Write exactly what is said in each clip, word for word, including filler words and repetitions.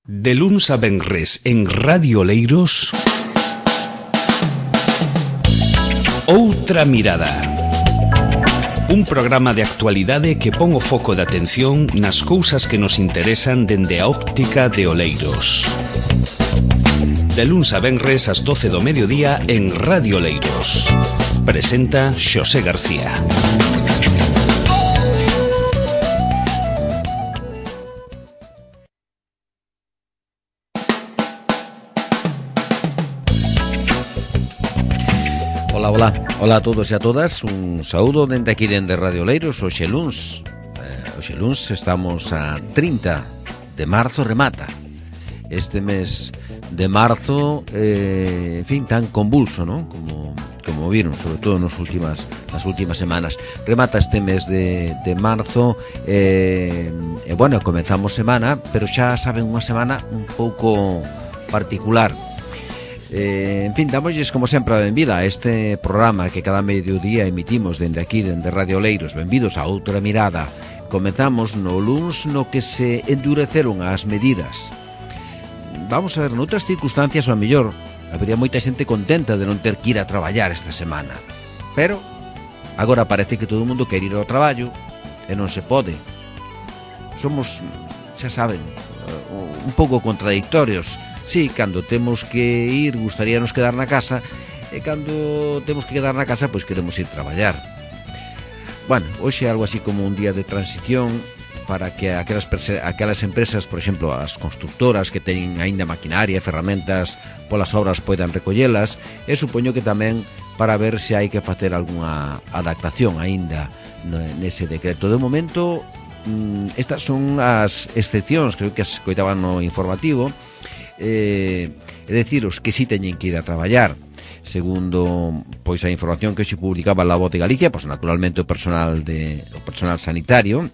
De luns a venres en Radio Oleiros, Outra Mirada. Un programa de actualidade que pon o foco de atención nas cousas que nos interesan dende a óptica de Oleiros. De luns a venres ás doce do mediodía en Radio Oleiros. Presenta Xosé García. Ola, ola, ola a todos e a todas. Un saúdo dende aquí dende Radio Oleiros. Hoxe luns, eh, hoxe luns estamos a trinta de marzo, remata este mes de marzo, eh, en fin, tan convulso, ¿no? Como, como viron, sobre todo nas últimas, nas últimas semanas. Remata este mes de, de marzo, eh, e bueno, comenzamos semana, pero xa saben, unha semana un pouco particular. Eh, en fin, damosles como sempre a benvida a este programa que cada mediodía emitimos dende aquí, dende Radio Oleiros. Benvidos a Outra Mirada. Comezamos no luns no que se endureceron as medidas. Vamos a ver, noutras circunstancias, ou a mellor, habería moita xente contenta de non ter que ir a traballar esta semana. Pero agora parece que todo o mundo quer ir ao traballo e non se pode. Somos, xa saben, un pouco contradictorios. Sí, cando temos que ir, gustaríanos quedar na casa, e cando temos que quedar na casa, pois queremos ir traballar. Bueno, hoxe é algo así como un día de transición para que aquelas, aquelas empresas, por exemplo, as constructoras que teñen aínda maquinaria e ferramentas polas obras poidan recollelas, e supoño que tamén para ver se hai que facer algunha adaptación aínda nese decreto. De momento, estas son as excepcións, creo que as coitaban no informativo. Eh, é deciros que si teñen que ir a traballar segundo pois a información que se publicaba La Voz de Galicia, pois naturalmente o personal de o personal sanitario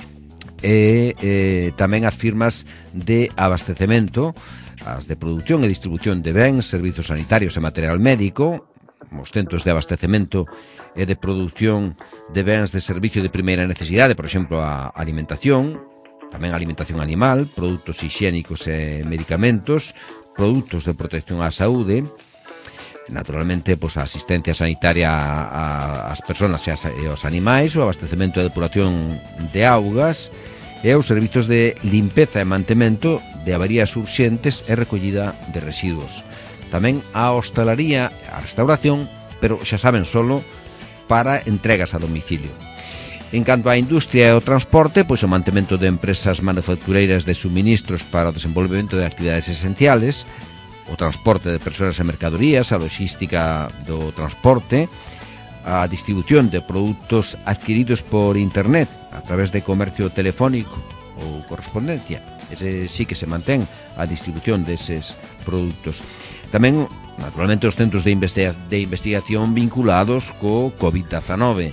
e eh, tamén as firmas de abastecemento, as de produción e distribución de bens, servizos sanitarios e material médico, os centros de abastecemento e de produción de bens de servicio de primeira necesidade, por exemplo, a alimentación, tamén alimentación animal, produtos higiénicos e medicamentos, produtos de protección á saúde, naturalmente, pois, a asistencia sanitaria ás persoas e aos animais, o abastecemento e depuración de augas e os servizos de limpeza e mantemento de avarías urxentes e recollida de residuos. Tamén a hostalaría, a restauración, pero xa saben, solo para entregas a domicilio. En canto á industria e ao transporte, pois o mantemento de empresas manufactureiras de suministros para o desenvolvemento de actividades esenciales, o transporte de persoas e mercadorías, a logística do transporte, a distribución de produtos adquiridos por internet a través de comercio telefónico ou correspondencia. Ese sí que se mantén a distribución deses produtos. Tamén, naturalmente, os centros de, investiga- de investigación vinculados co covid diecinueve.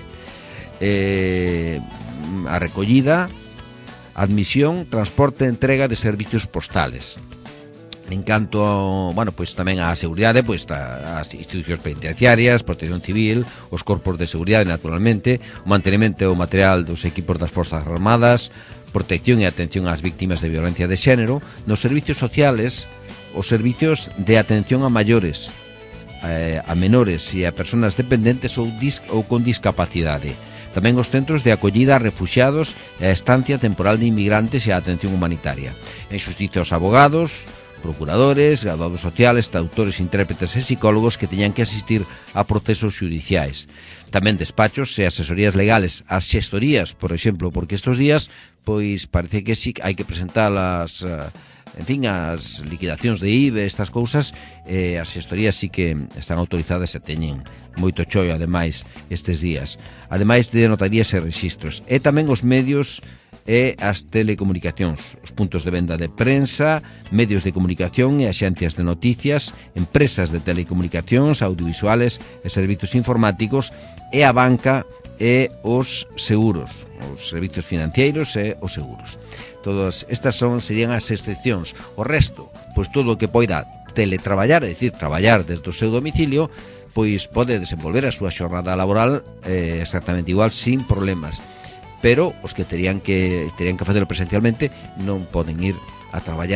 Eh, a recollida, admisión, transporte e entrega de servicios postales. En canto ao, bueno, pois tamén á seguridade, pois as institucións penitenciarias, protección civil, os corpos de seguridade, naturalmente, o mantenimento e o material dos equipos das Forzas Armadas, protección e atención ás víctimas de violencia de xénero, nos servicios sociales, os servicios de atención a maiores, a menores e a persoas dependentes ou, dis, ou con discapacidade. Tamén os centros de acollida a refuxiados e a estancia temporal de inmigrantes e a atención humanitaria. En xustiza aos abogados, procuradores, graduados sociales, traductores, intérpretes e psicólogos que teñan que asistir a procesos xudiciais. Tamén despachos e asesorías legales, as xestorías, por exemplo, porque estes días, pois parece que sí hai que presentar as... en fin, as liquidacións de I V E, estas cousas, eh, as xestorías sí que están autorizadas e teñen moito choio, ademais, estes días. Ademais de notarías e registros. E tamén os medios e as telecomunicacións, os puntos de venda de prensa, medios de comunicación e axencias de noticias, empresas de telecomunicacións, audiovisuales e servizos informáticos, e a banca e os seguros, os servizos financeiros e os seguros. Todas estas son serían as excepcións. O resto, pois todo o que poida teletraballar, é dicir, traballar desde o seu domicilio, pois pode desenvolver a súa xornada laboral eh, exactamente igual, sin problemas. Pero os que terían que terían que facelo presencialmente non poden ir a traballar.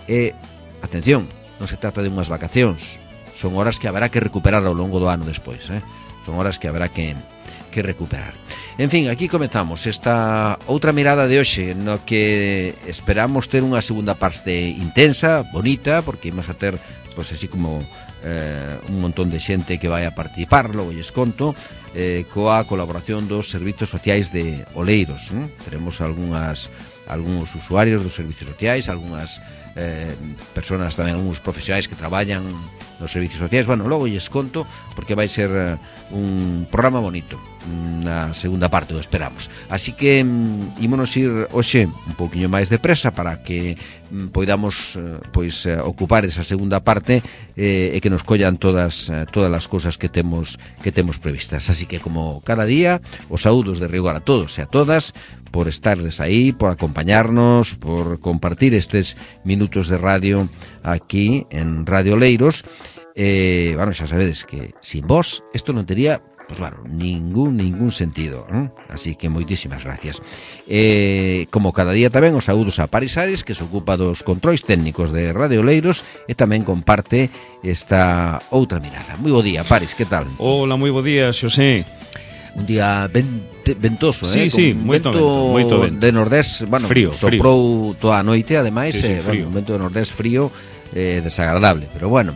E, atención, non se trata de unhas vacacións, son horas que haberá que recuperar ao longo do ano despois, eh? Son horas que haberá que, que recuperar. En fin, aquí comezamos esta outra mirada de hoxe, no que esperamos ter unha segunda parte intensa, bonita, porque imos a ter, pois así como eh, un montón de xente que vai a participar, logo lles conto, eh, coa colaboración dos servizos sociais de Oleiros. eh? Teremos algunhas, algúns usuarios dos servizos sociais, algunhas eh, personas tamén, algúns profesionais que traballan nos servicios sociais. Bueno, logo lles conto, porque vai ser uh, un programa bonito na segunda parte, o esperamos. Así que um, ímonos ir hoxe un pouquiño máis depresa para que um, poidamos uh, pois uh, ocupar esa segunda parte eh, e que nos collan todas uh, todas as cousas que temos que temos previstas. Así que, como cada día, os saúdos de rigor a todos e a todas por estarles aí, por acompañarnos, por compartir estes minutos de radio aquí en Radio Oleiros. Eh, bueno, xa sabedes que sin vos isto non tería, pues claro, ningún ningún sentido, ¿eh? Así que moitísimas gracias. Eh, como cada día tamén, os saúdos a Paris Ares, que se ocupa dos controis técnicos de Radio Oleiros e tamén comparte esta outra mirada. Moi bo día, Paris, que tal? Hola, moi bo día, Xosé. Un día vente, ventoso, sí, eh? Sí, con moito vento, vento, moito vento. De nordés, bueno, frío, soprou frío. Toda a noite, ademais, sí, sí, eh, bueno, un vento de nordés frío, eh, desagradable, pero bueno.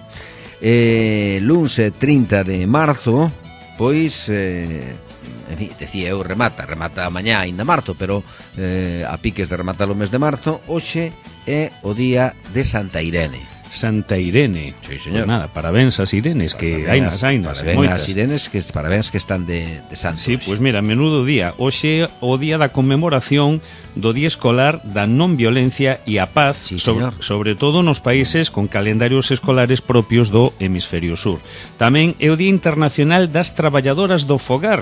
Eh, luns trinta de marzo, pois, eh, en fin, decía eu, remata, remata mañá ainda marzo, pero eh, a piques de rematar o mes de marzo, hoxe é o día de Santa Irene. Santa Irene. Sí, señor. Pues nada, parabéns ás Irenes, que hai nas, hai nas. Parabéns ás Irenes, que parabéns que están de, de santos. Sí, pois pues mira, menudo día. Hoxe o día da conmemoración do Día Escolar da Non Violencia e a Paz, sí, sobre, sobre todo nos países con calendarios escolares propios do hemisferio sur. Tamén é o Día Internacional das Traballadoras do Fogar,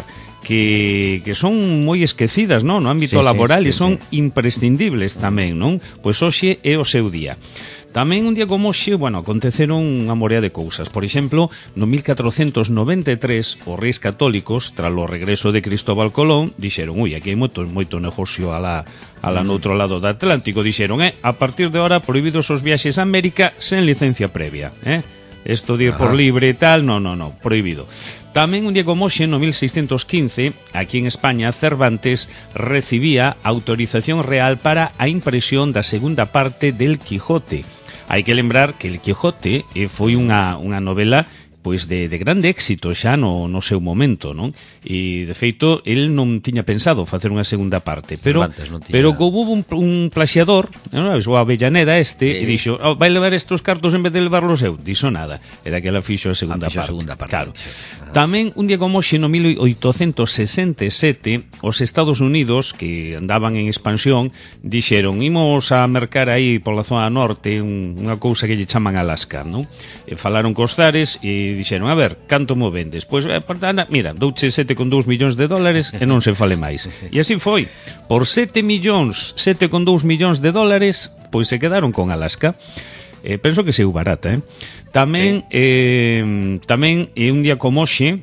que, que son moi esquecidas, non? No ámbito sí, laboral sí, sí, e son sí. imprescindibles tamén, non? Pois hoxe é o seu día. Tamén un día como hoxe, bueno, aconteceron unha morea de cousas. Por exemplo, no mil catrocentos noventa e tres, os reis católicos, tras o regreso de Cristóbal Colón, dixeron, ui, aquí hai moito, moito negocio alá, alá no outro lado do Atlántico. Dixeron, eh, a partir de ahora prohibidos os viaxes a América sen licencia previa, eh? Esto de ir por libre e tal, no, no, no, prohibido. Tamén un día como hoxe, no mil seiscentos quince, aquí en España, Cervantes recibía autorización real para a impresión da segunda parte del Quijote. Hai que lembrar que el Quijote eh, foi unha, unha novela pois de, de grande éxito xa no, no seu momento, non? E, de feito, el non tiña pensado facer unha segunda parte, pero tiña... pero houve un, un plaxiador, non sabes, o Avellaneda este, e, e dixo, oh, vai levar estos cartos en vez de levarlos eu? Dixo nada, e daquela fixo a segunda, a parte. A segunda parte. Claro. Ah. Tamén, un día como hoxe, no mil oitocentos sesenta e sete, os Estados Unidos, que andaban en expansión, dixeron, imos a mercar aí pola zona norte un, unha cousa que lle chaman Alaska, non? E falaron cos zares e dixeron, a ver, canto mo vendes? Pois, eh, anda, mira, douche sete con dous millóns de dólares e non se fale máis. E así foi. Por sete millóns, sete con dous millóns de dólares, pois se quedaron con Alaska. Eh, penso que seu barata, eh? Tamén, sí. eh, tamén, eh, un día como hoxe,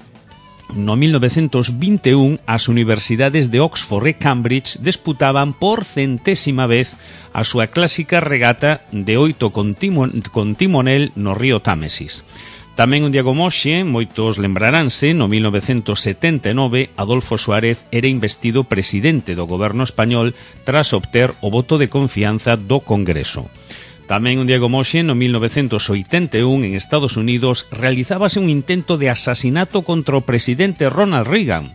no mil novecentos vinte e un, as universidades de Oxford e Cambridge disputaban por centésima vez a súa clásica regata de oito con, timon, con timonel no río Támesis. Tamén un día como hoxe, moitos lembraránse, no mil novecentos setenta e nove, Adolfo Suárez era investido presidente do goberno español tras obter o voto de confianza do Congreso. Tamén un día como hoxe, no mil novecentos oitenta e un, en Estados Unidos, realizábase un intento de asasinato contra o presidente Ronald Reagan.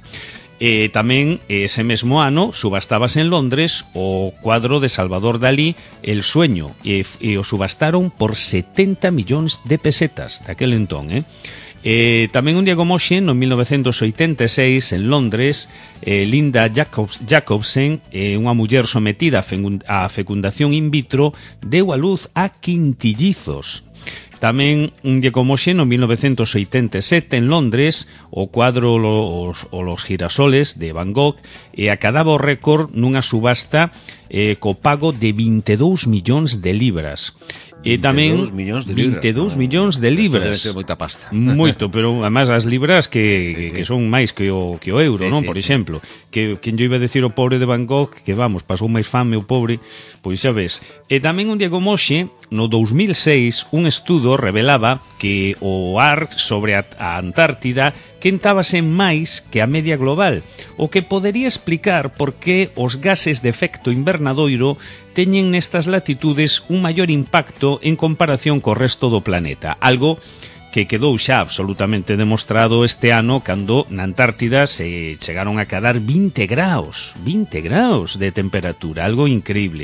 E tamén, ese mesmo ano, subastábase en Londres o cuadro de Salvador Dalí, El sueño, e, e o subastaron por setenta millóns de pesetas daquel entón, eh? Eh, tamén un día como hoxe, no mil novecentos oitenta e seis, en Londres, eh, Linda Jacobs, Jacobsen, eh, unha muller sometida a fecundación in vitro, deu a luz a quintillizos. Tamén un día como hoxe, no mil novecentos oitenta e sete, en Londres, o cuadro Los, o los girasoles de Van Gogh e acadaba o récord nunha subasta eh, co pago de vinte e dous millóns de libras. E tamén vinte e dous millóns de libras. vinte e dous millóns de libras. Debe ser moita pasta. Moito, pero además as libras que, sí, sí. que son máis que o, que o euro, sí, non? Sí, Por sí. exemplo, que quen yo iba a decir o pobre de Van Gogh, que vamos, pasou máis fame o pobre, pois xa ves. E tamén un día como hoxe, no dous mil seis, un estudo revelaba que o ar sobre a, a Antártida quentábase máis que a media global, o que podería explicar por que os gases de efecto invernadoiro teñen nestas latitudes un maior impacto en comparación co resto do planeta, algo que quedou xa absolutamente demostrado este ano cando na Antártida se chegaron a cadar vinte graus, vinte graus de temperatura, algo increíble.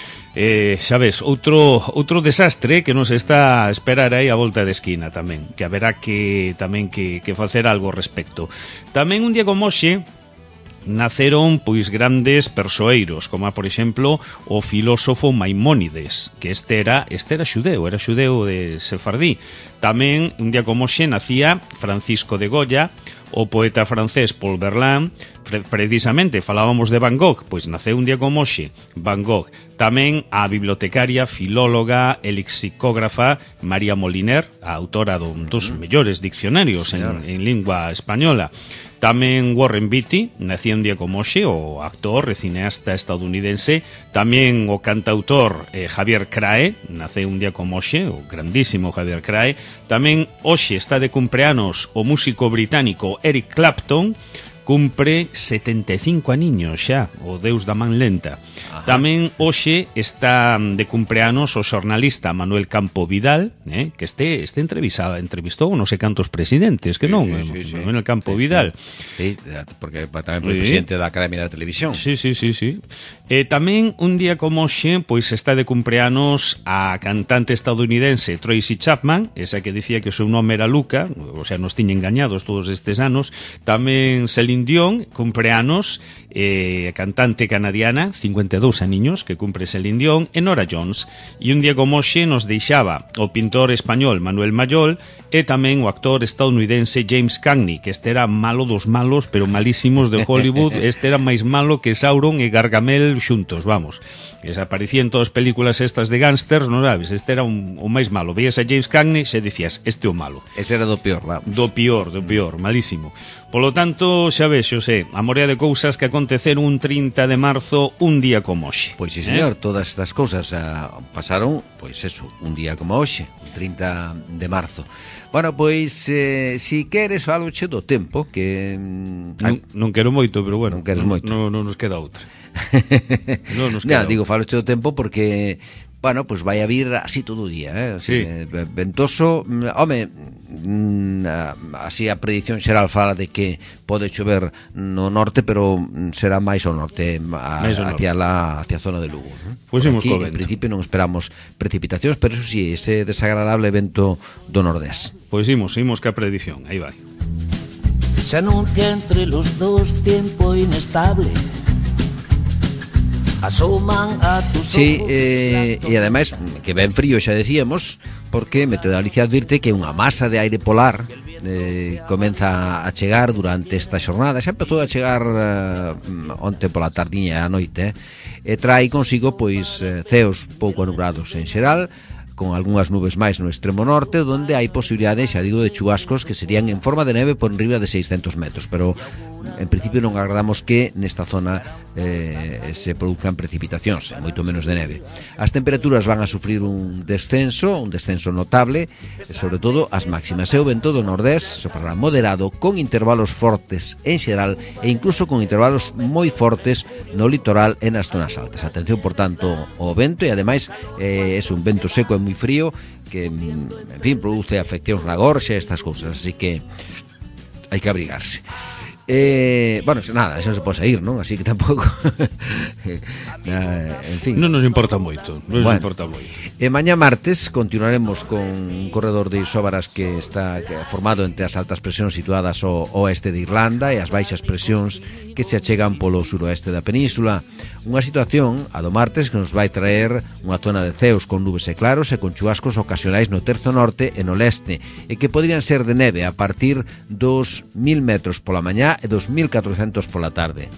Eh, xa ves, outro, outro desastre que nos está a esperar aí a volta de esquina tamén, que haberá que tamén que, que facer algo ao respecto. Tamén un día como hoxe naceron pois grandes persoeiros, como por exemplo o filósofo Maimónides, que este era, este era xudeu, era xudeu de sefardí. Tamén un día como hoxe nacía Francisco de Goya, o poeta francés Paul Verlaine. Pre precisamente falábamos de Van Gogh, pois naceu un día como hoxe Van Gogh. Tamén a bibliotecaria, filóloga e lexicógrafa María Moliner, a autora dun dos mellores diccionarios en, en lingua española. Tamén Warren Beatty, nacía un día como hoxe, o actor e cineasta estadounidense. Tamén o cantautor eh, Javier Crae, naceu un día como hoxe, o grandísimo Javier Crae. Tamén hoxe está de cumpleanos o músico británico Eric Clapton, cumpre setenta e cinco aniños xa, o deus da man lenta. Ajá. Tamén hoxe está de cumpleanos o xornalista Manuel Campo Vidal, eh, que este, este entrevistada, entrevistou non sei cantos presidentes, que non, sí, sí, sí, Manuel Campo sí, Vidal. Sí, sí, porque tamén foi sí. presidente da Academia da Televisión. Sí, sí, sí, sí. E tamén un día como hoxe, pois está de cumpleanos a cantante estadounidense Tracy Chapman, esa que dicía que o seu nome era Luca, o sea, nos tiña engañados todos estes anos. Tamén Celine Dion, cumpleanos, eh, cantante canadiana, cincuenta e dous aniños, que cumpre Celine Dion, e Nora Jones. E un día como hoxe nos deixaba o pintor español Manuel Mayol e tamén o actor estadounidense James Cagney, que este era malo dos malos, pero malísimos de Hollywood. Este era máis malo que Sauron e Gargamel xuntos, vamos. Desaparecía en todas as películas estas de gángsters, non sabes? Este era un, o máis malo. Veías a James Cagney e dicías, este é o malo. Ese era do peor, vamos. Do peor, do peor, malísimo. Polo tanto, xa ves, Xosé, a morea de cousas que aconteceron un trinta de marzo, un día como hoxe. Pois sí, señor, eh? Todas estas cousas uh, pasaron, pois eso, un día como hoxe, un trinta de marzo. Bueno, pois, eh, si queres, faloche do tempo, que... Non, non quero moito, pero bueno, non queres moito. Non, non nos queda outra. non nos queda no, digo, faloche do tempo porque... Bueno, pois pues vai a vir así todo o día, eh? Así, sí. eh, ventoso, home, así a predición xeral fala de que pode chover no norte, pero será máis ao norte, a, máis ao hacia norte. La hacia a zona de Lugo. Pois pues aquí, en principio non esperamos precipitacións, pero eso sí, ese desagradable vento do nordés. Pois pues imos, imos que a predición, aí vai. Se anuncia entre los dos tiempo inestable. Asoman a tus sí, eh, e ademais que ben frío, xa decíamos, porque Meteo Galicia advirte que unha masa de aire polar eh, comeza a chegar durante esta xornada. Xa empezou a chegar eh, onte pola tardiña e a noite, eh, e trae consigo pois eh, ceos pouco nubrados en xeral, con algunhas nubes máis no extremo norte, onde hai posibilidade, xa digo, de chubascos que serían en forma de neve por enriba de seiscentos metros, pero en principio non agardamos que nesta zona eh, se produzcan precipitacións, moito menos de neve. As temperaturas van a sufrir un descenso, un descenso notable, e sobre todo as máximas. E o vento do nordés soprará moderado, con intervalos fortes en xeral e incluso con intervalos moi fortes no litoral e nas zonas altas. Atención, por tanto, ao vento, e ademais eh, é un vento seco e moi frío que, en fin, produce afeccións na gorxa e estas cousas, así que hai que abrigarse. Eh, bueno, nada, eso non se pode sair, non? Así que tampouco eh, en fin. Non nos importa moito, non nos bueno, importa moito. E mañá martes continuaremos con un corredor de isóbaras que está formado entre as altas presións situadas ao oeste de Irlanda e as baixas presións que se achegan polo suroeste da península. Unha situación, a do martes, que nos vai traer unha zona de ceos con nubes e claros e con chubascos ocasionais no terzo norte e no leste, e que poderían ser de neve a partir dos mil metros pola mañá e dos mil catrocentos pola tarde.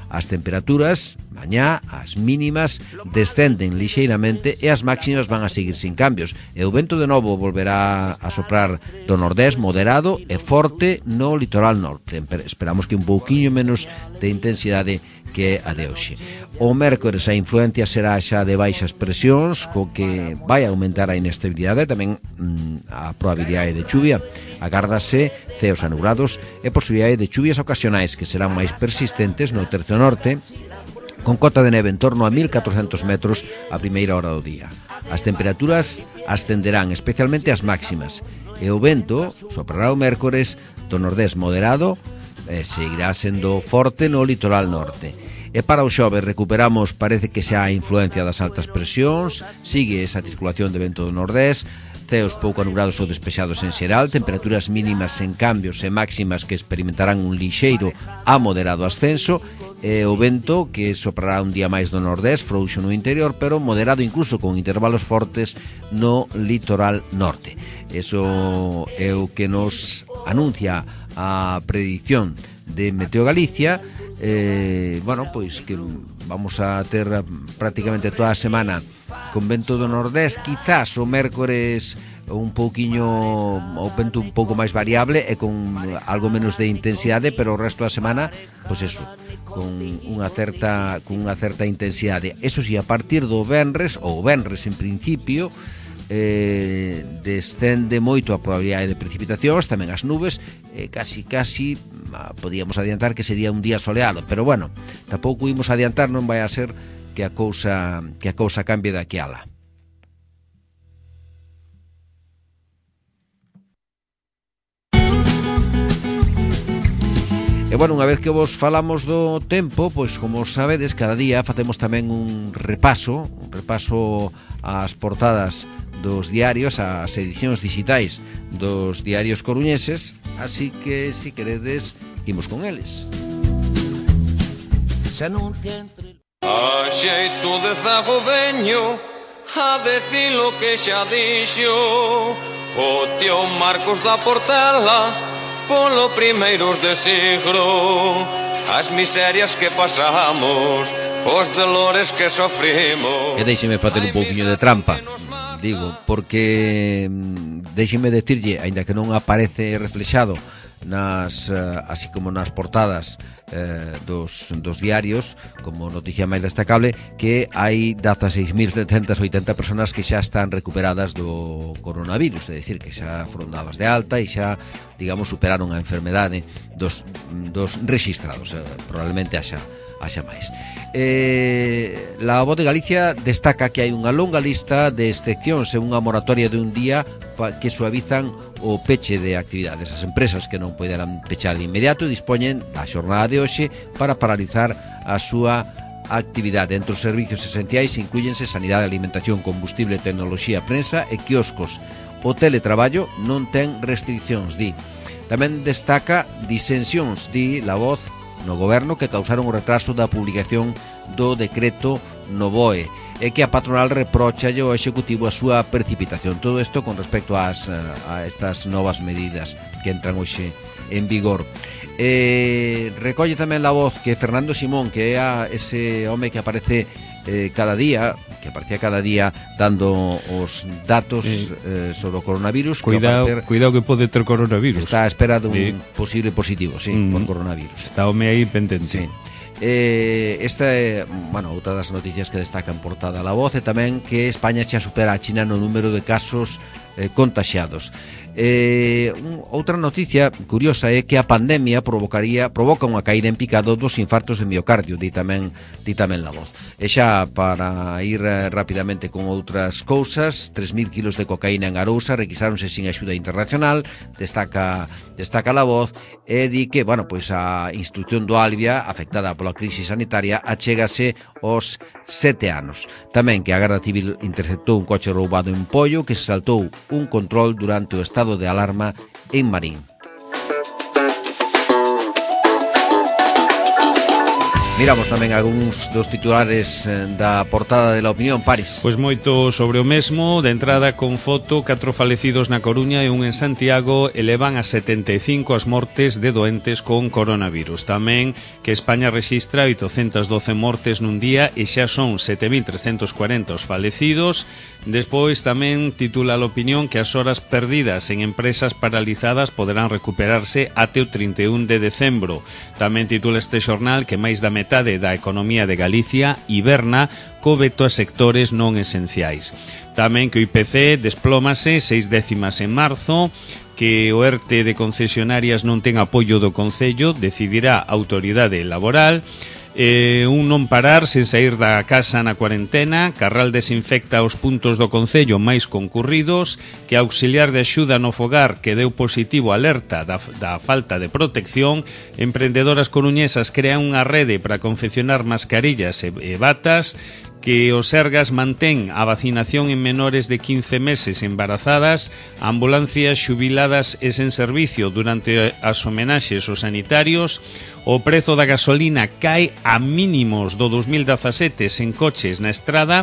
As temperaturas, mañá, as mínimas descenden lixeiramente e as máximas van a seguir sin cambios. E o vento de novo volverá a soprar do nordés moderado e forte no litoral norte. Esperamos que un pouquiño menos de intensidade que a de hoxe. O mércores a influencia será xa de baixas presións, co que vai aumentar a inestabilidade, tamén mm, a probabilidade de chuvia. Agárdase ceos anulados e posibilidade de chuvias ocasionais que serán máis persistentes no tercio norte, con cota de neve en torno a mil catrocentos metros a primeira hora do día. As temperaturas ascenderán, especialmente as máximas, e o vento soprará o mércores do nordés moderado e seguirá sendo forte no litoral norte. E para o xoves recuperamos, parece que xa a influencia das altas presións, sigue esa circulación de vento do nordés, ceos pouco anulados ou despexados en xeral, temperaturas mínimas en cambios e máximas que experimentarán un lixeiro a moderado ascenso, e o vento que soprará un día máis do nordés, frouxo no interior, pero moderado incluso con intervalos fortes no litoral norte. Eso é o que nos anuncia a predicción de Meteo Galicia. Eh, bueno, pois que vamos a ter prácticamente toda a semana con vento do nordés, quizás o mércores un pouquiño, o vento un pouco máis variable e con algo menos de intensidade, pero o resto da semana, pois eso, con unha certa con unha certa intensidade. Eso si, a partir do venres, ou venres en principio, eh, descende moito a probabilidade de precipitacións, tamén as nubes, eh, casi, casi, podíamos adiantar que sería un día soleado, pero bueno, tampouco imos adiantar, non vai a ser que a cousa que a cousa cambie daqui a lá. E bueno, unha vez que vos falamos do tempo, pois como sabedes, cada día facemos tamén un repaso, un repaso ás portadas dos diarios, ás edicións digitais dos diarios coruñeses, así que, se queredes, imos con eles. Se anuncia entre... A xeito de zago veño a decir lo que xa dixo o tío Marcos da Portela polo primeiros de siglo, as miserias que pasamos, os dolores que sofrimos. E deixeme facer un pouquiño de trampa, digo, porque deixeme decirlle, aínda que non aparece reflexado nas, así como nas portadas eh, dos, dos diarios, como noticia máis destacable, que hai dezaseis mil setecentas oitenta personas que xa están recuperadas do coronavirus, é dicir, que xa foron dadas de alta e xa, digamos, superaron a enfermedade dos, dos rexistrados, eh, probablemente haxa haxa máis. Eh, la Voz de Galicia destaca que hai unha longa lista de excepcións e unha moratoria de un día que suavizan o peche de actividades. As empresas que non poderán pechar de inmediato dispoñen da xornada de hoxe para paralizar a súa actividade. Entre os servicios esenciais inclúyense sanidade, alimentación, combustible, tecnoloxía, prensa e quioscos. O teletraballo non ten restriccións, di. Tamén destaca disensións, di La Voz, no goberno, que causaron o retraso da publicación do decreto no B O E e que a patronal reprochalle ao Executivo a súa precipitación. Todo isto con respecto ás, a estas novas medidas que entran hoxe en vigor. Eh, recolle tamén La Voz que Fernando Simón, que é a, ese home que aparece eh, cada día, que aparecía cada día dando os datos eh, sobre o coronavirus. Cuidado, que aparecer, cuidado que pode ter coronavirus. Está a espera dun sí. posible positivo, sí, mm. por coronavirus. Está home aí pendente. Sí. Eh, esta é, bueno, outra das noticias que destaca en portada La Voz, e tamén que España xa supera a China no número de casos eh, contaxiados. Eh, un, outra noticia curiosa é que a pandemia provocaría provoca unha caída en picado dos infartos de miocardio, di tamén, di tamén La Voz. E xa para ir eh, rapidamente con outras cousas, tres mil kilos de cocaína en Arousa requisáronse sin axuda internacional, destaca destaca La Voz, e di que, bueno, pois a instrucción do Albia, afectada pola crise sanitaria, achégase aos sete anos. Tamén que a Garda Civil interceptou un coche roubado en Pollo, que se saltou un control durante o estado de alarma en Marín. Miramos tamén algúns dos titulares da portada de La Opinión, Paris. Pois moito sobre o mesmo, de entrada con foto, catro falecidos na Coruña e un en Santiago, elevan a setenta e cinco as mortes de doentes con coronavirus. Tamén que España rexistra oitocentas doce mortes nun día e xa son sete mil trescentos cuarenta os falecidos. Despois tamén titula La Opinión que as horas perdidas en empresas paralizadas poderán recuperarse até o trinta e un de decembro. Tamén titula este xornal que máis da metade da economía de Galicia hiberna co veto a sectores non esenciais. Tamén que o I P C desplómase seis décimas en marzo, que o ERTE de concesionarias non ten apoio do Concello, decidirá a autoridade laboral. Eh, un non parar sen sair da casa na cuarentena, Carral desinfecta os puntos do Concello máis concurridos, que auxiliar de axuda no fogar que deu positivo alerta da, da falta de protección, emprendedoras coruñesas crean unha rede para confeccionar mascarillas e, e batas, que o Sergas mantén a vacinación en menores de quince meses embarazadas, ambulancias xubiladas e sen servicio durante as homenaxes aos sanitarios, o prezo da gasolina cae a mínimos do dos mil dezasete sen coches na estrada,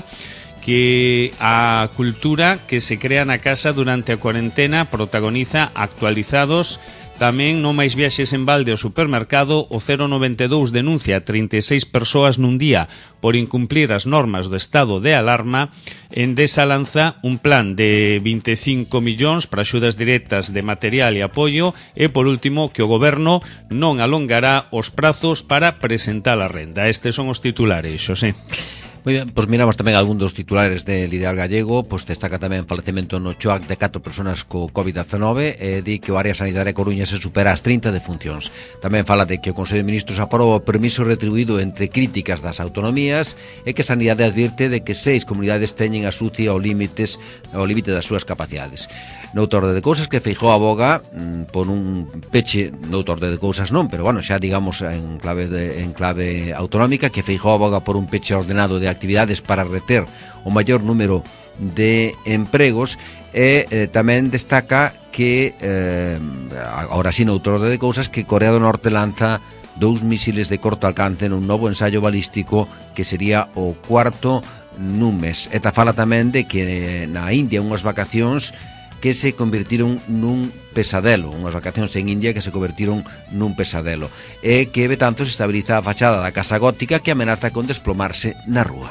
que a cultura que se crea na casa durante a cuarentena protagoniza actualizados. Tamén non máis viaxes en balde ao supermercado, o cero noventa e dous denuncia trinta e seis persoas nun día por incumplir as normas do estado de alarma. Endesa lanza un plan de vinte e cinco millóns para axudas directas de material e apoio e, por último, que o goberno non alongará os prazos para presentar a renda. Estes son os titulares, Xosé. Moi ben, pois miramos tamén algún dos titulares del Ideal Gallego. Pois destaca tamén falecemento no Choac de catro persoas co covid dezenove e di que o área sanitaria Coruña se supera as trinta defuncións. Tamén fala de que o Consello de Ministros aproba o permiso retribuído entre críticas das autonomías e que Sanidade advirte de que seis comunidades teñen a S U C I ao límites ao límite das súas capacidades. Noutra orde de cousas que Feijóo aboga mm, por un peche, noutra orde de cousas non, pero bueno, xa digamos en clave de, en clave autonómica, que Feijóo aboga por un peche ordenado de actividades para reter o maior número de empregos e eh, tamén destaca que eh, agora sí noutra orde de cousas que Corea do Norte lanza dous misiles de corto alcance nun novo ensayo balístico que sería o cuarto nun mes. E ta fala tamén de que na India unhas vacacións que se convirtiron nun pesadelo, unhas vacacións en India que se convirtiron nun pesadelo, e que Betanzos estabiliza a fachada da casa gótica que amenaza con desplomarse na rúa.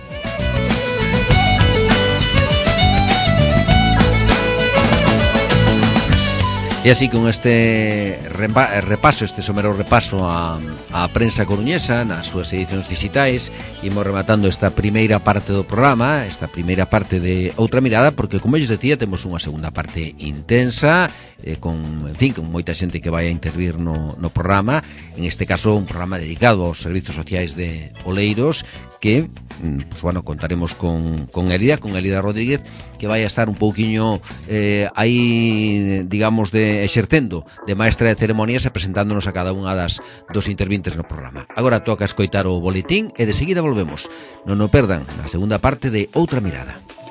E así con este repaso, este somero repaso a, a prensa coruñesa nas súas edicións digitais, imos rematando esta primeira parte do programa, esta primeira parte de Outra Mirada, porque, como eu decía, temos unha segunda parte intensa, eh, con, en fin, con moita xente que vai a intervir no, no programa, en este caso un programa dedicado aos servizos sociais de Oleiros, que, pues, bueno, contaremos con, con Elida, con Elida Rodríguez, que vai a estar un pouquiño eh, aí, digamos, de exercendo de maestra de ceremonias e presentándonos a cada unha das dos intervintes no programa. Agora toca escoitar o boletín e de seguida volvemos. Non o perdan na segunda parte de Outra Mirada.